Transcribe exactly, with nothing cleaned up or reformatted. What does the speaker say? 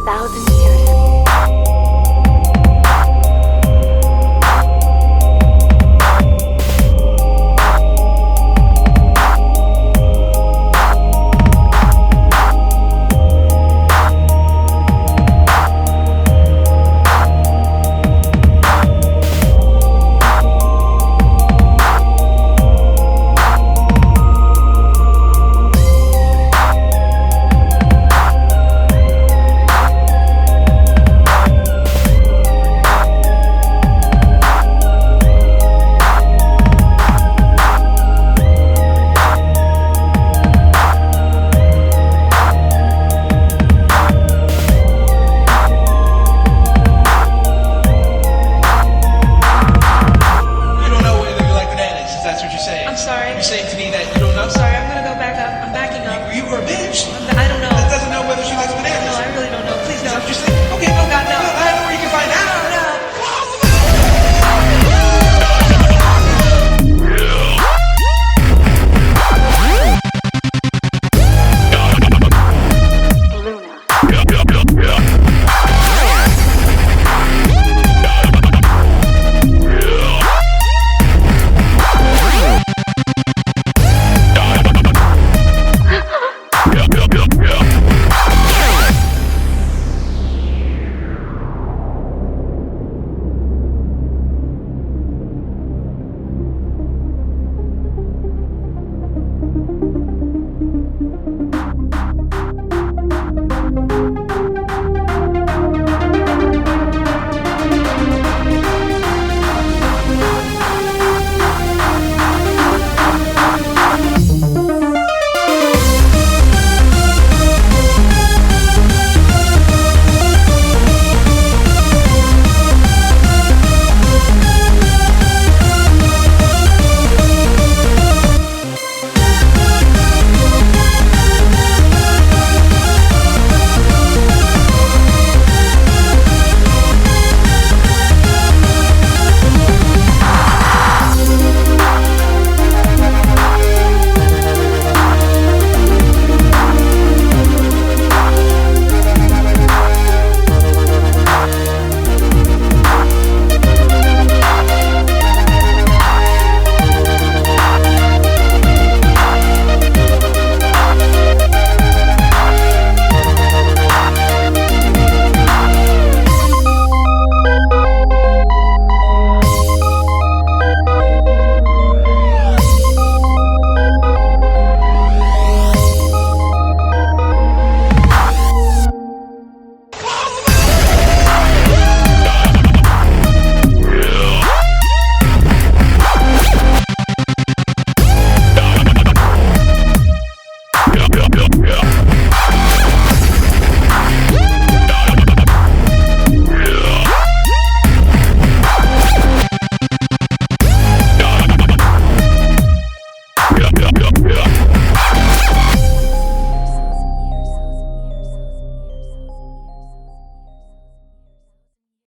thousand years. I'm sorry. You're saying to me that you don't know? I'm sorry. I'm gonna go back up. I'm backing up. You, you were a bitch. I'm, I don't know. That doesn't know whether she likes bananas. No, I really don't know. Please Is that don't. what you're saying? Okay, Oh God, no. I don't know where you can find out. No, no. Luna.